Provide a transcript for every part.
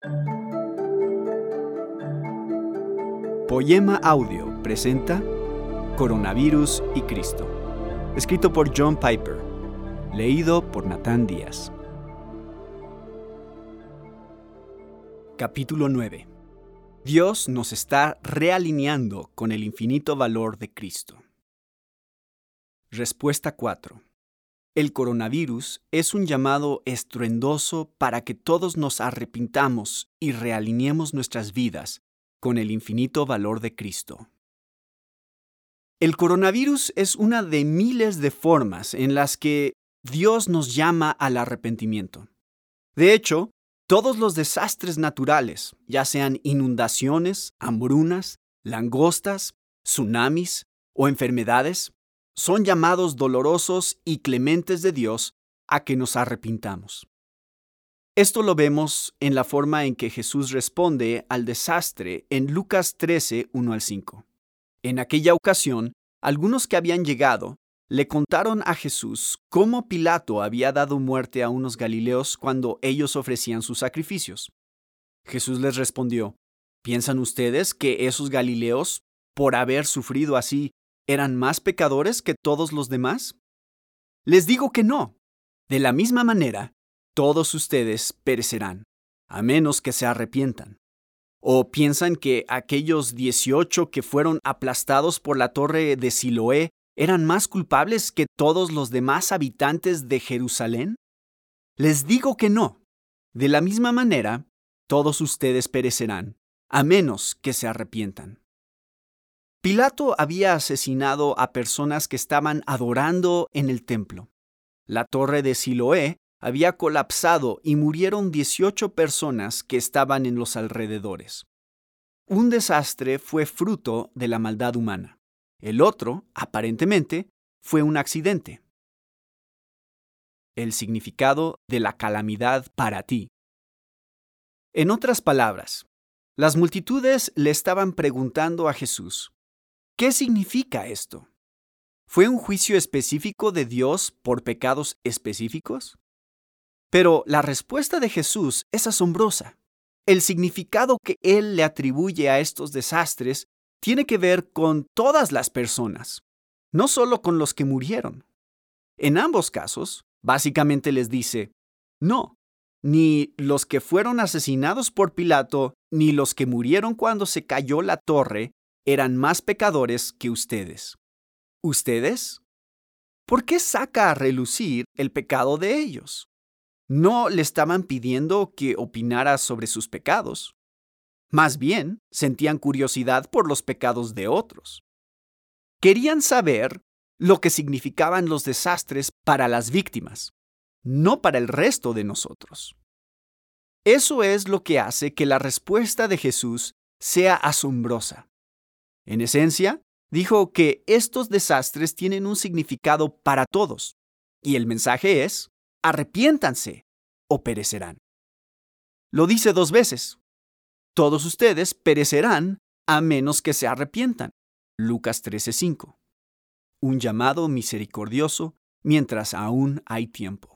Poema Audio presenta Coronavirus y Cristo, escrito por John Piper, leído por Natán Díaz. Capítulo 9. Dios nos está realineando con el infinito valor de Cristo. Respuesta 4. El coronavirus es un llamado estruendoso para que todos nos arrepintamos y realineemos nuestras vidas con el infinito valor de Cristo. El coronavirus es una de miles de formas en las que Dios nos llama al arrepentimiento. De hecho, todos los desastres naturales, ya sean inundaciones, hambrunas, langostas, tsunamis o enfermedades, son llamados dolorosos y clementes de Dios a que nos arrepintamos. Esto lo vemos en la forma en que Jesús responde al desastre en Lucas 13, 1-5. En aquella ocasión, algunos que habían llegado le contaron a Jesús cómo Pilato había dado muerte a unos galileos cuando ellos ofrecían sus sacrificios. Jesús les respondió: ¿Piensan ustedes que esos galileos, por haber sufrido así, eran más pecadores que todos los demás? Les digo que no. De la misma manera, todos ustedes perecerán, a menos que se arrepientan. ¿O piensan que aquellos 18 que fueron aplastados por la torre de Siloé eran más culpables que todos los demás habitantes de Jerusalén? Les digo que no. De la misma manera, todos ustedes perecerán, a menos que se arrepientan. Pilato había asesinado a personas que estaban adorando en el templo. La torre de Siloé había colapsado y murieron 18 personas que estaban en los alrededores. Un desastre fue fruto de la maldad humana. El otro, aparentemente, fue un accidente. El significado de la calamidad para ti. En otras palabras, las multitudes le estaban preguntando a Jesús: ¿qué significa esto? ¿Fue un juicio específico de Dios por pecados específicos? Pero la respuesta de Jesús es asombrosa. El significado que Él le atribuye a estos desastres tiene que ver con todas las personas, no solo con los que murieron. En ambos casos, básicamente les dice: no, ni los que fueron asesinados por Pilato, ni los que murieron cuando se cayó la torre, eran más pecadores que ustedes. ¿Ustedes? ¿Por qué saca a relucir el pecado de ellos? No le estaban pidiendo que opinara sobre sus pecados. Más bien, sentían curiosidad por los pecados de otros. Querían saber lo que significaban los desastres para las víctimas, no para el resto de nosotros. Eso es lo que hace que la respuesta de Jesús sea asombrosa. En esencia, dijo que estos desastres tienen un significado para todos, y el mensaje es: arrepiéntanse o perecerán. Lo dice 2 veces. Todos ustedes perecerán a menos que se arrepientan. Lucas 13:5. Un llamado misericordioso mientras aún hay tiempo.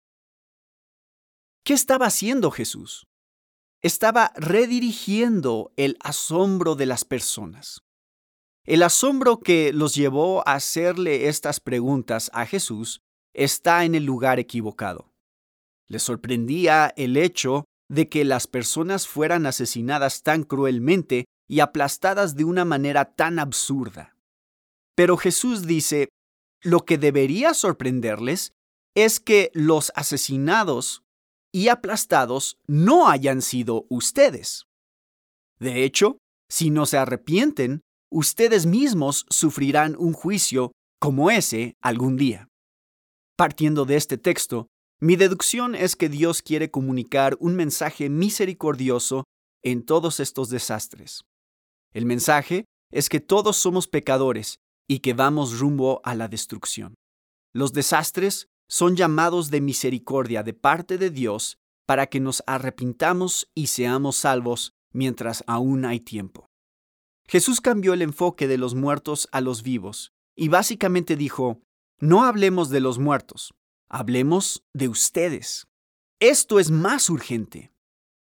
¿Qué estaba haciendo Jesús? Estaba redirigiendo el asombro de las personas. El asombro que los llevó a hacerle estas preguntas a Jesús está en el lugar equivocado. Les sorprendía el hecho de que las personas fueran asesinadas tan cruelmente y aplastadas de una manera tan absurda. Pero Jesús dice: lo que debería sorprenderles es que los asesinados y aplastados no hayan sido ustedes. De hecho, si no se arrepienten, ustedes mismos sufrirán un juicio como ese algún día. Partiendo de este texto, mi deducción es que Dios quiere comunicar un mensaje misericordioso en todos estos desastres. El mensaje es que todos somos pecadores y que vamos rumbo a la destrucción. Los desastres son llamados de misericordia de parte de Dios para que nos arrepintamos y seamos salvos mientras aún hay tiempo. Jesús cambió el enfoque de los muertos a los vivos y básicamente dijo: no hablemos de los muertos, hablemos de ustedes. Esto es más urgente.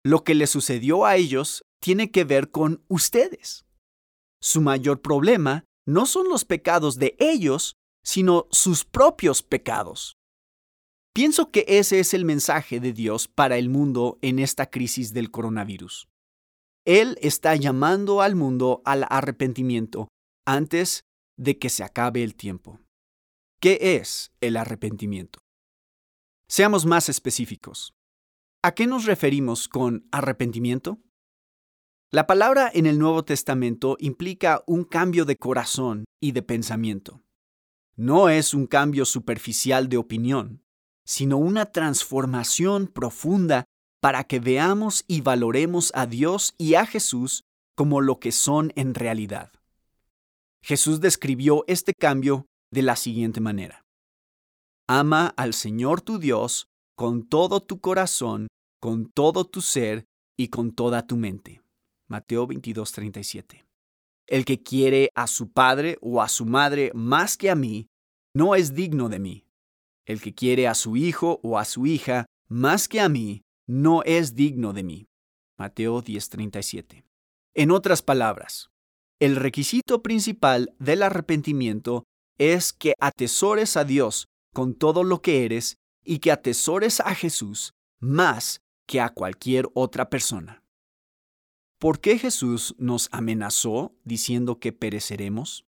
lo que les sucedió a ellos tiene que ver con ustedes. Su mayor problema no son los pecados de ellos, sino sus propios pecados. Pienso que ese es el mensaje de Dios para el mundo en esta crisis del coronavirus. Él está llamando al mundo al arrepentimiento antes de que se acabe el tiempo. ¿Qué es el arrepentimiento? Seamos más específicos. ¿A qué nos referimos con arrepentimiento? La palabra en el Nuevo Testamento implica un cambio de corazón y de pensamiento. No es un cambio superficial de opinión, sino una transformación profunda para que veamos y valoremos a Dios y a Jesús como lo que son en realidad. Jesús describió este cambio de la siguiente manera: ama al Señor tu Dios con todo tu corazón, con todo tu ser y con toda tu mente. Mateo 22:37. El que quiere a su padre o a su madre más que a mí, no es digno de mí. El que quiere a su hijo o a su hija más que a mí, no es digno de mí. Mateo 10:37. En otras palabras, el requisito principal del arrepentimiento es que atesores a Dios con todo lo que eres y que atesores a Jesús más que a cualquier otra persona. ¿Por qué Jesús nos amenazó diciendo que pereceremos?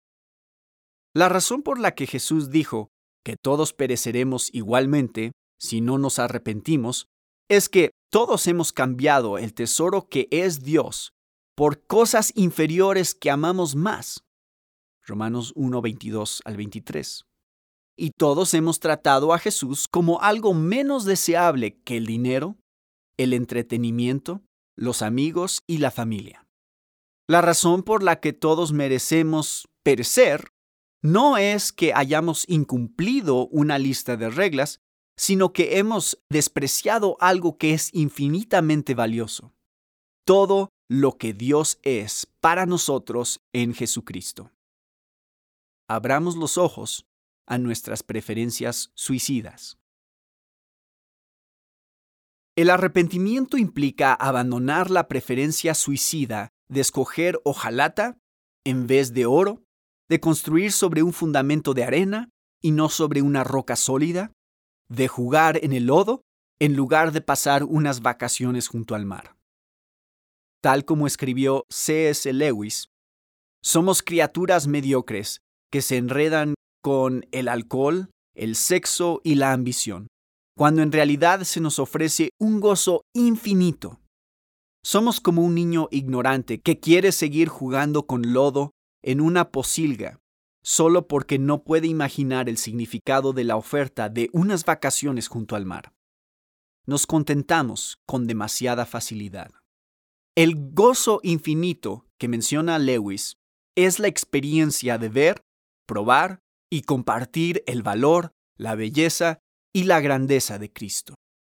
La razón por la que Jesús dijo que todos pereceremos igualmente si no nos arrepentimos es que todos hemos cambiado el tesoro que es Dios por cosas inferiores que amamos más. Romanos 1:22-23. Y todos hemos tratado a Jesús como algo menos deseable que el dinero, el entretenimiento, los amigos y la familia. La razón por la que todos merecemos perecer no es que hayamos incumplido una lista de reglas, sino que hemos despreciado algo que es infinitamente valioso: todo lo que Dios es para nosotros en Jesucristo. Abramos los ojos a nuestras preferencias suicidas. El arrepentimiento implica abandonar la preferencia suicida de escoger hojalata en vez de oro, de construir sobre un fundamento de arena y no sobre una roca sólida, de jugar en el lodo en lugar de pasar unas vacaciones junto al mar. Tal como escribió C.S. Lewis, somos criaturas mediocres que se enredan con el alcohol, el sexo y la ambición, cuando en realidad se nos ofrece un gozo infinito. Somos como un niño ignorante que quiere seguir jugando con lodo en una pocilga, solo porque no puede imaginar el significado de la oferta de unas vacaciones junto al mar. Nos contentamos con demasiada facilidad. El gozo infinito que menciona Lewis es la experiencia de ver, probar y compartir el valor, la belleza y la grandeza de Cristo.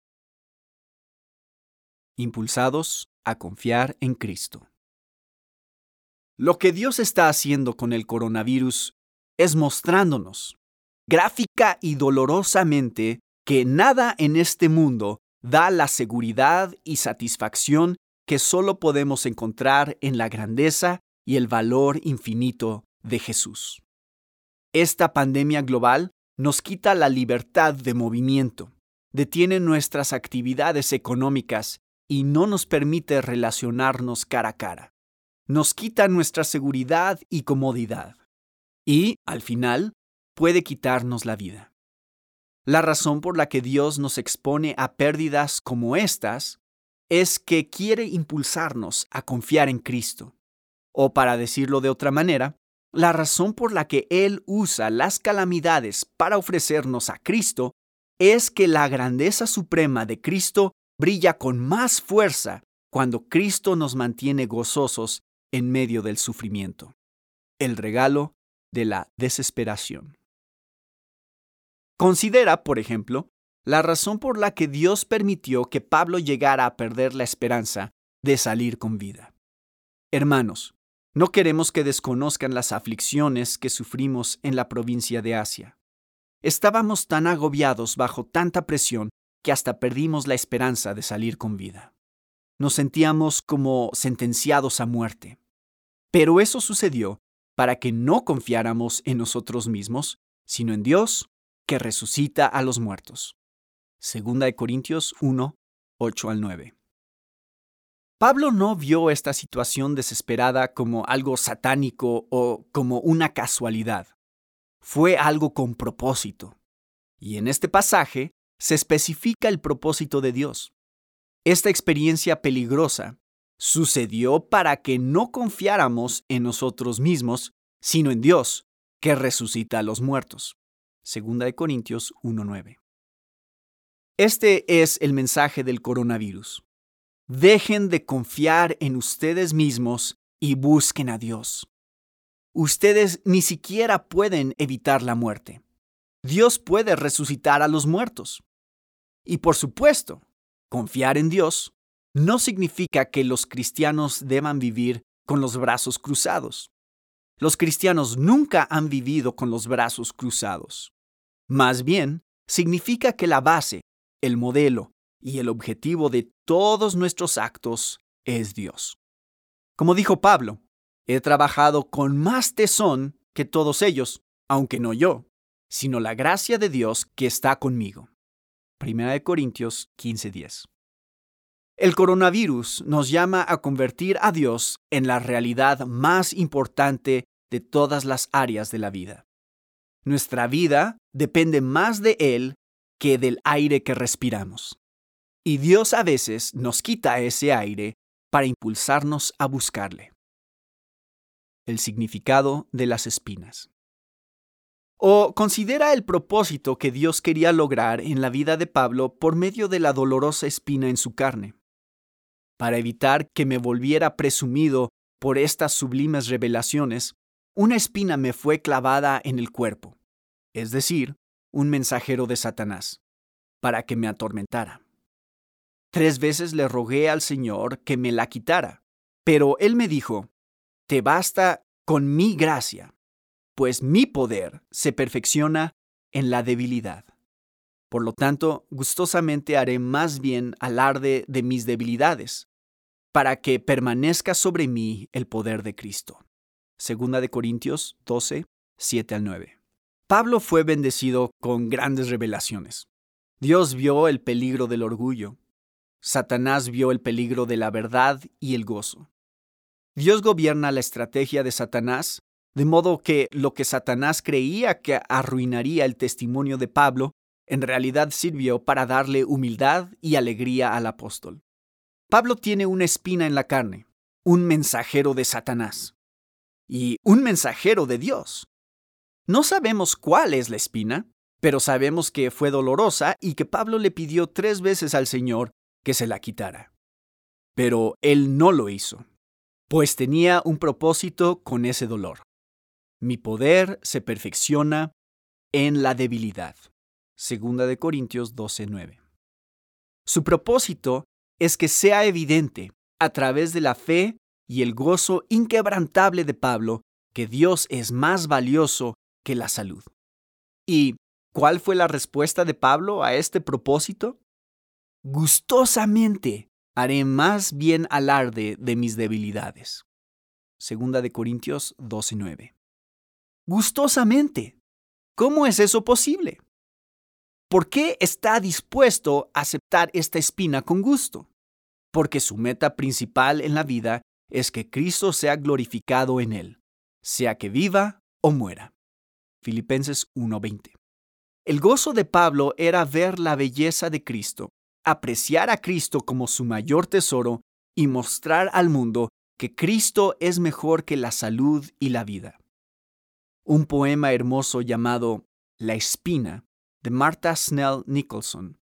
Impulsados a confiar en Cristo. Lo que Dios está haciendo con el coronavirus es mostrándonos, gráfica y dolorosamente, que nada en este mundo da la seguridad y satisfacción que solo podemos encontrar en la grandeza y el valor infinito de Jesús. Esta pandemia global nos quita la libertad de movimiento, detiene nuestras actividades económicas y no nos permite relacionarnos cara a cara. Nos quita nuestra seguridad y comodidad. Y, al final, puede quitarnos la vida. La razón por la que Dios nos expone a pérdidas como estas es que quiere impulsarnos a confiar en Cristo. O, para decirlo de otra manera, la razón por la que Él usa las calamidades para ofrecernos a Cristo es que la grandeza suprema de Cristo brilla con más fuerza cuando Cristo nos mantiene gozosos en medio del sufrimiento. El regalo de la desesperación. Considera, por ejemplo, la razón por la que Dios permitió que Pablo llegara a perder la esperanza de salir con vida. Hermanos, no queremos que desconozcan las aflicciones que sufrimos en la provincia de Asia. Estábamos tan agobiados bajo tanta presión que hasta perdimos la esperanza de salir con vida. Nos sentíamos como sentenciados a muerte. Pero eso sucedió para que no confiáramos en nosotros mismos, sino en Dios, que resucita a los muertos. 2 Corintios 1, 8 al 9. Pablo no vio esta situación desesperada como algo satánico o como una casualidad. Fue algo con propósito. Y en este pasaje se especifica el propósito de Dios. Esta experiencia peligrosa sucedió para que no confiáramos en nosotros mismos, sino en Dios, que resucita a los muertos. 2 Corintios 1:9. Este es el mensaje del coronavirus. Dejen de confiar en ustedes mismos y busquen a Dios. Ustedes ni siquiera pueden evitar la muerte. Dios puede resucitar a los muertos. Y por supuesto, confiar en Dios no significa que los cristianos deban vivir con los brazos cruzados. Los cristianos nunca han vivido con los brazos cruzados. Más bien, significa que la base, el modelo y el objetivo de todos nuestros actos es Dios. Como dijo Pablo, he trabajado con más tesón que todos ellos, aunque no yo, sino la gracia de Dios que está conmigo. 1 Corintios 15:10. El coronavirus nos llama a convertir a Dios en la realidad más importante de todas las áreas de la vida. Nuestra vida depende más de Él que del aire que respiramos. Y Dios a veces nos quita ese aire para impulsarnos a buscarle. El significado de las espinas. O considera el propósito que Dios quería lograr en la vida de Pablo por medio de la dolorosa espina en su carne. Para evitar que me volviera presumido por estas sublimes revelaciones, una espina me fue clavada en el cuerpo, es decir, un mensajero de Satanás, para que me atormentara. 3 veces le rogué al Señor que me la quitara, pero Él me dijo, «Te basta con mi gracia, pues mi poder se perfecciona en la debilidad. Por lo tanto, gustosamente haré más bien alarde de mis debilidades, para que permanezca sobre mí el poder de Cristo». 2 Corintios 12, 7 al 9. Pablo fue bendecido con grandes revelaciones. Dios vio el peligro del orgullo. Satanás vio el peligro de la verdad y el gozo. Dios gobierna la estrategia de Satanás, de modo que lo que Satanás creía que arruinaría el testimonio de Pablo, en realidad sirvió para darle humildad y alegría al apóstol. Pablo tiene una espina en la carne, un mensajero de Satanás y un mensajero de Dios. No sabemos cuál es la espina, pero sabemos que fue dolorosa y que Pablo le pidió 3 veces al Señor que se la quitara. Pero él no lo hizo, pues tenía un propósito con ese dolor. Mi poder se perfecciona en la debilidad. 2 Corintios 12:9. Su propósito es que sea evidente, a través de la fe y el gozo inquebrantable de Pablo, que Dios es más valioso que la salud. ¿Y cuál fue la respuesta de Pablo a este propósito? Gustosamente haré más bien alarde de mis debilidades. 2 Corintios 12:9. Gustosamente. ¿Cómo es eso posible? ¿Por qué está dispuesto a aceptar esta espina con gusto? Porque su meta principal en la vida es que Cristo sea glorificado en él, sea que viva o muera. Filipenses 1:20. El gozo de Pablo era ver la belleza de Cristo, apreciar a Cristo como su mayor tesoro y mostrar al mundo que Cristo es mejor que la salud y la vida. Un poema hermoso llamado La espina, de Martha Snell Nicholson,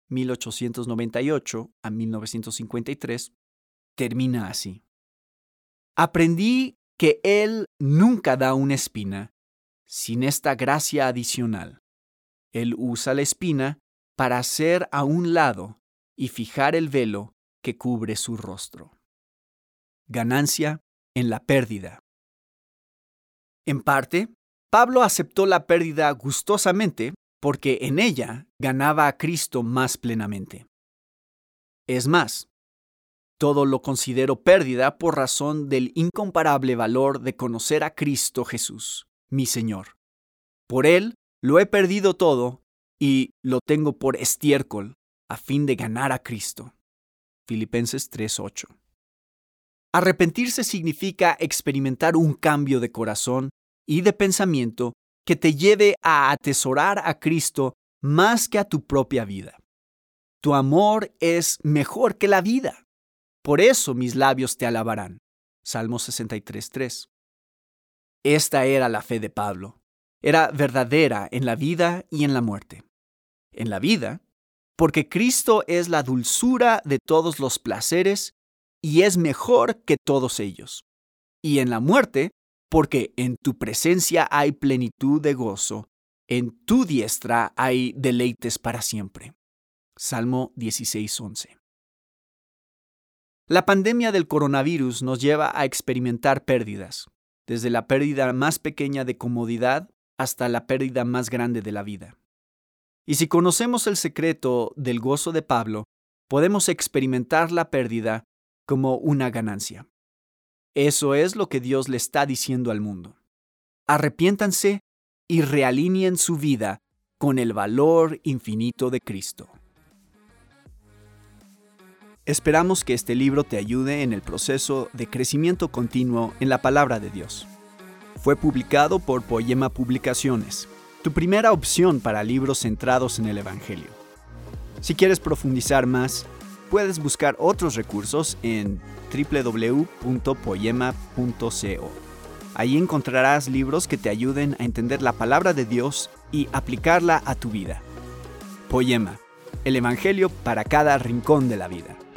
1898 a 1953, termina así. Aprendí que Él nunca da una espina sin esta gracia adicional. Él usa la espina para hacer a un lado y fijar el velo que cubre su rostro. Ganancia en la pérdida. En parte, Pablo aceptó la pérdida gustosamente porque en ella ganaba a Cristo más plenamente. Es más, Todo lo considero pérdida por razón del incomparable valor de conocer a Cristo Jesús, mi Señor. Por Él lo he perdido todo y lo tengo por estiércol a fin de ganar a Cristo. Filipenses 3:8. Arrepentirse significa experimentar un cambio de corazón y de pensamiento que te lleve a atesorar a Cristo más que a tu propia vida. Tu amor es mejor que la vida. Por eso mis labios te alabarán. Salmo 63:3. Esta era la fe de Pablo. Era verdadera en la vida y en la muerte. En la vida, porque Cristo es la dulzura de todos los placeres y es mejor que todos ellos. Y en la muerte, porque en tu presencia hay plenitud de gozo, en tu diestra hay deleites para siempre. Salmo 16:11. La pandemia del coronavirus nos lleva a experimentar pérdidas, desde la pérdida más pequeña de comodidad hasta la pérdida más grande de la vida. Y si conocemos el secreto del gozo de Pablo, podemos experimentar la pérdida como una ganancia. Eso es lo que Dios le está diciendo al mundo. Arrepiéntanse y realineen su vida con el valor infinito de Cristo. Esperamos que este libro te ayude en el proceso de crecimiento continuo en la palabra de Dios. Fue publicado por Poema Publicaciones, tu primera opción para libros centrados en el Evangelio. Si quieres profundizar más, puedes buscar otros recursos en www.poema.co. Ahí encontrarás libros que te ayuden a entender la palabra de Dios y aplicarla a tu vida. Poema, el Evangelio para cada rincón de la vida.